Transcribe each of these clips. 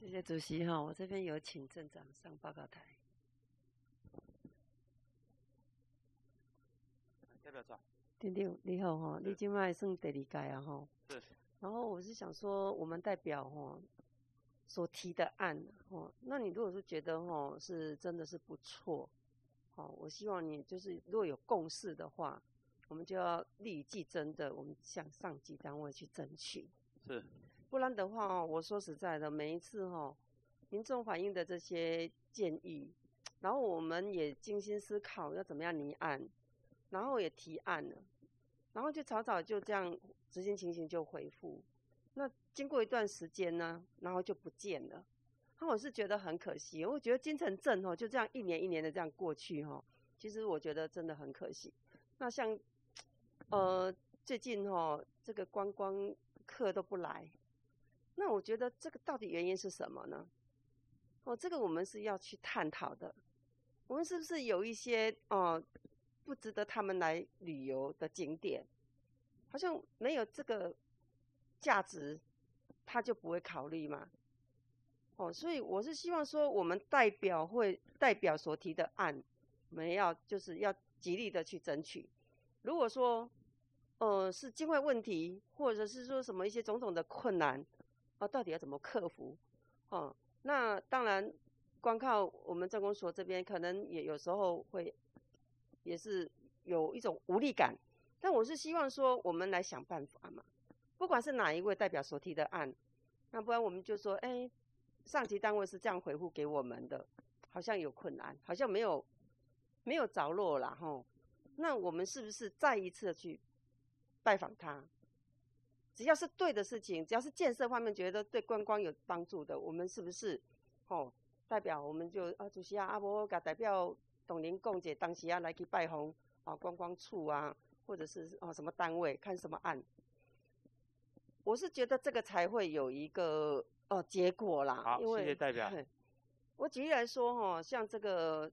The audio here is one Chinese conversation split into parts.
谢谢主席哈，我这边有请镇长上报告台。 代表长， 丁丁你好哈，你今麦算第2届啊哈。 是。 然后我是想说，我们代表哈所提的案哈，那你如果是觉得哈是真的是不错，好，我希望你就是如果有共识的话，我们就要利益既争的，我们向上级单位去争取。 是。 不然的话我说实在的，每一次民众反映的这些建议，然后我们也精心思考要怎么样拟案，然后也提案了，然后就草草就这样执行情形就回复。那经过一段时间呢，然后就不见了。那我是觉得很可惜，我觉得金城镇就这样一年一年的这样过去其实我觉得真的很可惜。那像最近这个观光客都不来，那我觉得这个到底原因是什么呢？这个我们是要去探讨的。我们是不是有一些不值得他们来旅游的景点，好像没有这个价值，他就不会考虑嘛？所以我是希望说，我们代表所提的案，我们就是要极力的去争取。如果说是经费问题，或者是说什么一些种种的困难，到底要怎么克服？那当然，光靠我们政工所这边，可能也有时候也是有一种无力感。但我是希望说，我们来想办法嘛。不管是哪一位代表所提的案，那不然我们就说，上级单位是这样回复给我们的，好像有困难，好像没有着落啦那我们是不是再一次的去拜访他？只要是对的事情，只要是建设方面觉得对观光有帮助的，我们是不是代表我们就主席我甲代表董林讲者，当时来去拜访观光处啊，或者是什么单位看什么案，我是觉得这个才会有一个结果啦。 好， 因为谢谢代表。 我举例来说像这个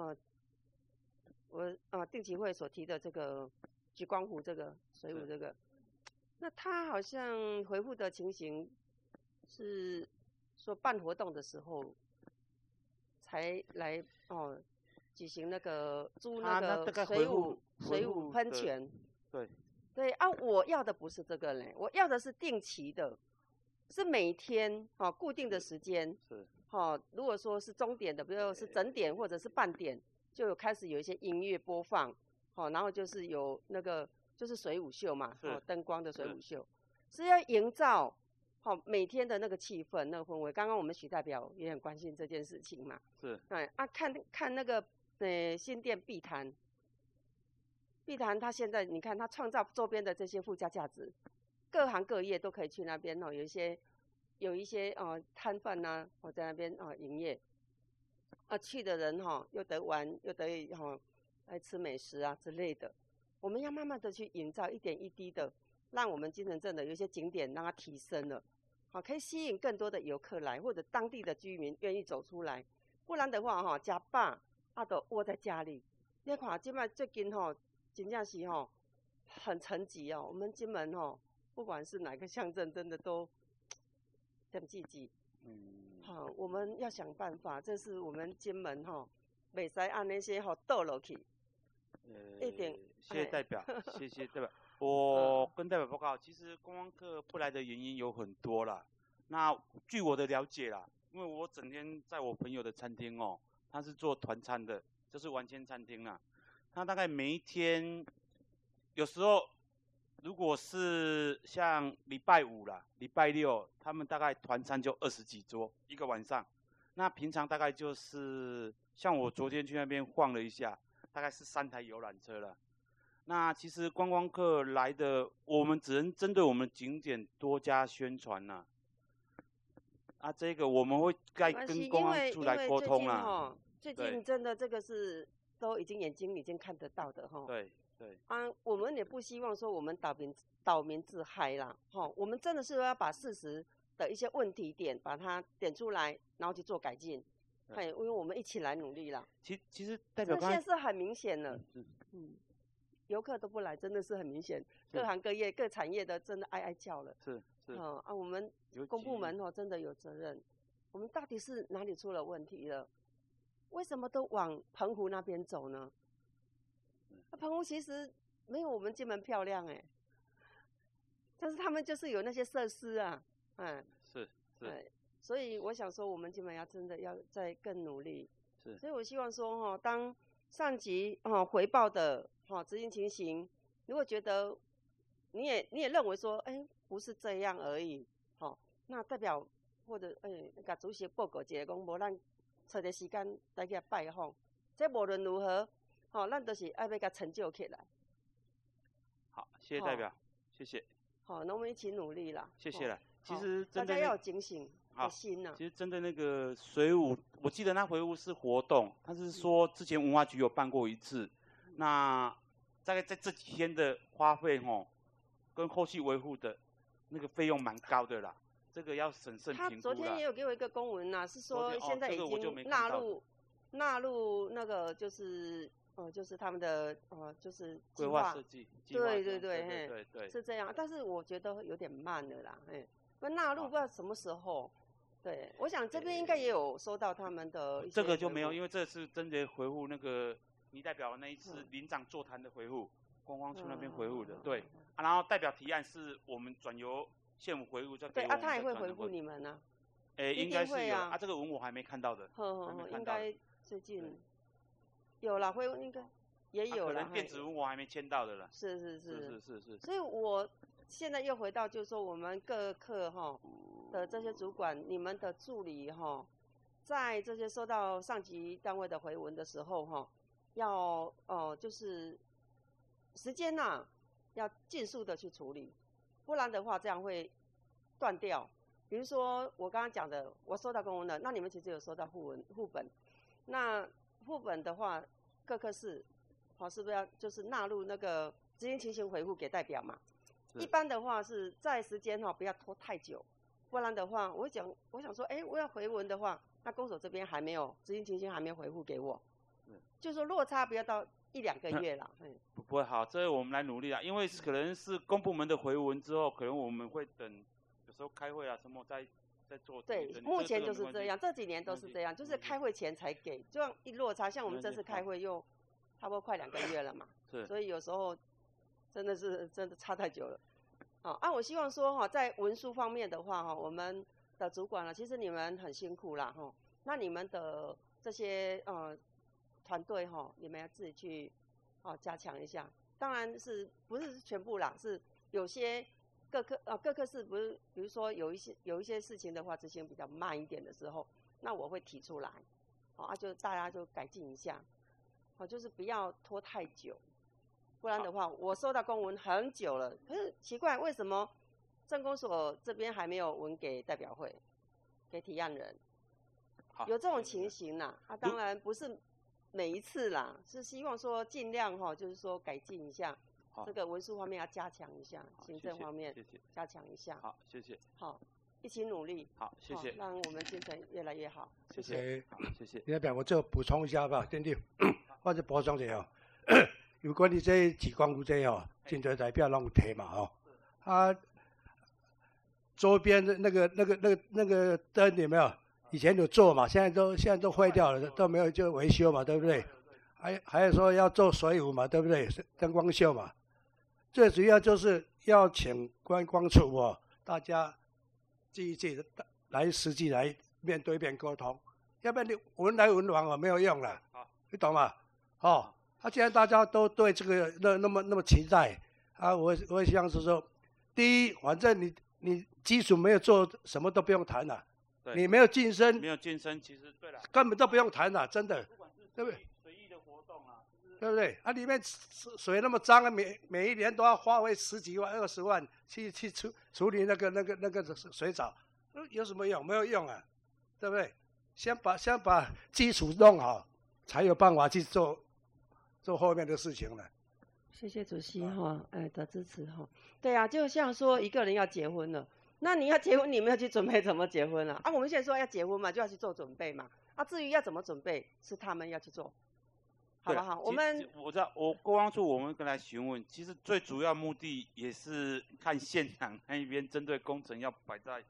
我定期会所提的这个莒光湖这个水舞这个，那他好像回复的情形是说办活动的时候才来举行那个租那个水舞喷泉。对啊，我要的不是这个嘞，我要的是定期的，是每天固定的时间。 是。 如果说是钟点的，比如说是整点或者是半点，就开始有一些音乐播放，然后就是有那个就是水舞秀嘛，灯光的水舞秀，是要营造每天的那个气氛、那个氛围。刚刚我们许代表也很关心这件事情嘛。 是。 看那个新店碧潭，它现在你看它创造周边的这些附加价值，各行各业都可以去那边有一些摊贩呐，在那边营业。去的人又得玩，又得来吃美食啊之类的。我们要慢慢的去营造，一点一滴的，让我们金城镇的有一些景点让它提升了，可以吸引更多的游客来，或者当地的居民愿意走出来。不然的话吃饱都窝在家里。你看现在最近真正是很沉寂我们金门不管是哪个乡镇，真的都很积极。我们要想办法，这是我们金门袂使按那些倒落去。一点。 谢谢代表，谢谢代表。我跟代表报告，其实观光客不来的原因有很多啦。那据我的了解啦，因为我整天在我朋友的餐厅他是做团餐的，就是玩千餐厅啦。他大概每一天，有时候如果是像礼拜5啦、礼拜6，他们大概团餐就20几桌一个晚上。那平常大概就是像我昨天去那边晃了一下，大概是3台游览车了。那其实观光客来的，我们只能针对我们景点多加宣传啦。这个我们会该跟公安处来沟通啦。 最近真的这个是都眼睛已经看得到的对。 我们也不希望说我们倒民自害啦我们真的是要把事实的一些问题点把它点出来，然后去做改进。因为我们一起来努力啦。 其实代表现在是很明显了。游客都不来，真的是很明显。各行各业、各产业的真的哀叫了。 是。 我们公部门真的有责任。 我们到底是哪里出了问题了？为什么都往澎湖那边走呢？澎湖其实没有我们金门漂亮哎，但是他们就是有那些设施啊， 是， 所以我想说，我们金门要真的要再更努力。 是， 所以我希望说当上级回报的执行情形，如果觉得你也认为说，不是这样而已，那代表或者甲主席报告一下，讲无咱找个时间来给他拜访，这无论如何，咱都是要甲成就起来。 好，谢谢代表，谢谢。 好，那我们一起努力啦。 谢谢了。其实大家要有警醒的心呐。 其实针对那个水舞，我记得那回舞是活动，他是说之前文化局有办过一次，那大概在这几天的花费跟后续维护的那个费用蛮高的啦，这个要审慎评估啦。 他昨天也有给我一个公文啦，是说现在已经纳入那个就是他们的就是规划设计， 对，是这样。但是我觉得有点慢了啦，那纳入不知道什么时候。对，我想这边应该也有收到他们的一些。 这个就没有，因为这是真的回复那个你代表那一次领长座谈的回复，观光处那边回复的，对。然后代表提案是我们转由县府回复，再给我们。 对他也会回复你们呢。 应该是有这个文我还没看到的。 应该最近有啦，会应该也有啦。 电子文我还没签到的啦。 是。 所以我现在又回到，就是说我们各课的这些主管，你们的助理在这些收到上级单位的回文的时候要就是时间要尽速的去处理，不然的话这样会断掉。比如说我刚刚讲的，我收到公文了，那你们其实有收到副本，那副本的话各科室是不是要就是纳入那个执行情形回复给代表嘛？一般的话是在时间不要拖太久，不然的话我想说，我要回文的话，那公所这边还没有执行情形还没有回复给我，就说落差不要到1-2个月啦。 不会好，这我们来努力啦，因为可能是公部门的回文之后，可能我们会等有时候开会什么再做。 对，目前就是这样，这几年都是这样，就是开会前才给，这样一落差，像我们这次开会又差不多快2个月了嘛，所以有时候真的差太久了。我希望说在文书方面的话我们的主管其实你们很辛苦啦那你们的这些团队你们要自己去加强一下。当然是不是全部啦，是有些各科室不是，比如说有一些事情的话执行比较慢一点的时候，那我会提出来，就大家就改进一下，就是不要拖太久。不然的话，我收到公文很久了，可是奇怪，为什么政工所这边还没有文给代表会，给提案人？有这种情形啦，当然不是每一次啦，是希望说尽量就是说改进一下，这个文书方面要加强一下，行政方面加强一下。 好，谢谢。 好，一起努力。 好，谢谢。 让我们精神越来越好。 谢谢。好，谢谢。 代表我就补充一下吧，对不对？或者补充一下如果你这几光屋这真多代表拢有提嘛周边的那个灯有没有？以前有做嘛，现在都坏掉了，都没有就维修嘛，对不对？还有说要做水舞嘛，对不对？灯光秀嘛，最主要就是要请观光处大家自己来实际来面对面沟通，要不然你文来文往没有用了，你懂吗？既然大家都对这个那么期待我希望是说，第一，反正你基础没有做，什么都不用谈了。你没有晋升， 其实对了， 根本都不用谈了，真的，对不对？ 随意的活动对不对？里面水那么脏每一年都要花费10几万、20万去处理那个水藻，有什么用？没有用啊，对不对？先把基础弄好，才有办法去做后面的事情了。 谢谢主席的支持对啊，就像说一个人要结婚了，那你要结婚，你们要去准备怎么结婚我们现在说要结婚嘛，就要去做准备嘛。至于要怎么准备，是他们要去做，好不好？ 我知道，公安处我们跟他询问，其实最主要目的也是看现场那一边针对工程要摆在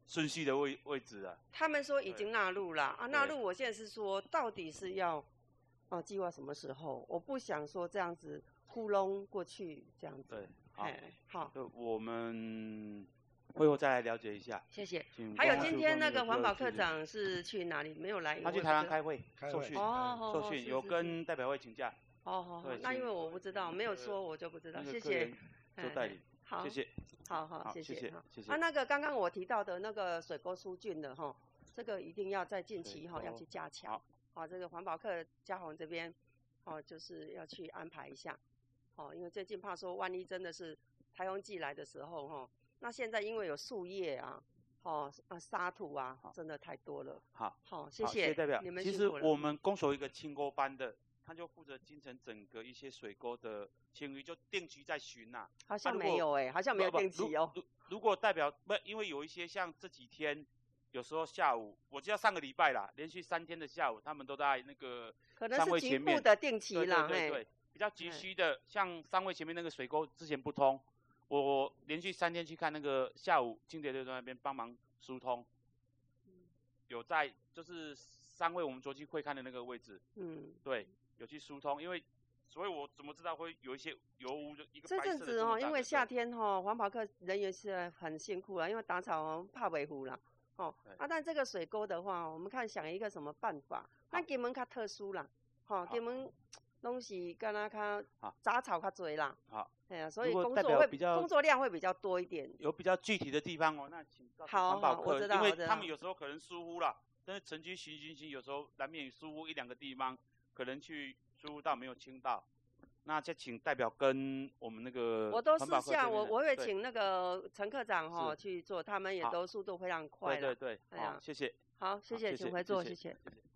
顺序的位置了。 他们说已经纳入了啊，纳入。我现在是说，到底是要计划什么时候？我不想说这样子糊弄过去这样子。 对， 好。 我们会后再来了解一下。 谢谢。还有今天那个环保科长是去哪里？没有来。 他去台湾开会，受训。受训有跟代表会请假。 好，那因为我不知道，没有说我就不知道。谢谢。 做代理。 好， 谢谢。 好，谢谢。 谢谢。 那个刚刚我提到的那个水沟疏浚的这个一定要在近期要去加强。好，这个环保课嘉宏这边就是要去安排一下。因为最近怕说万一真的是台风季来的时候那现在因为有树叶啊，沙土啊，真的太多了。好，谢谢代表。 你们其实我们公所一个清沟班的，他就负责京城整个一些水沟的清淤，就定期在巡呐。 好像没有好像没有定期哦。 如果代表因为有一些像这几天，有时候下午，我记得上个礼拜啦，连续3天的下午，他们都在那个商会前面。可能是局部的定期啦， 对，比较急需的，像商会前面那个水沟之前不通，我连续3天去看那个下午清洁队在那边帮忙疏通，有在就是商会我们昨天会看的那个位置，对，有去疏通，因为所以我怎么知道会有一些油污就一个白色的。这阵子因为夏天环保课人员是很辛苦啦，因为打草怕维护啦，但这个水沟的话，我们看想一个什么办法，咱金门较特殊啦，金门拢是敢若较杂草较多啦，所以工作量会比较多一点。 有比较具体的地方那请告诉环保课，因为他们有时候可能疏忽了，但是城区巡有时候难免疏忽1、2个地方，可能去疏忽到没有清到。那再请代表跟我们那个我都私下我会请那个陈科长去做，他们也都速度非常快了。 对，好，谢谢。 好，谢谢，请回座，谢谢。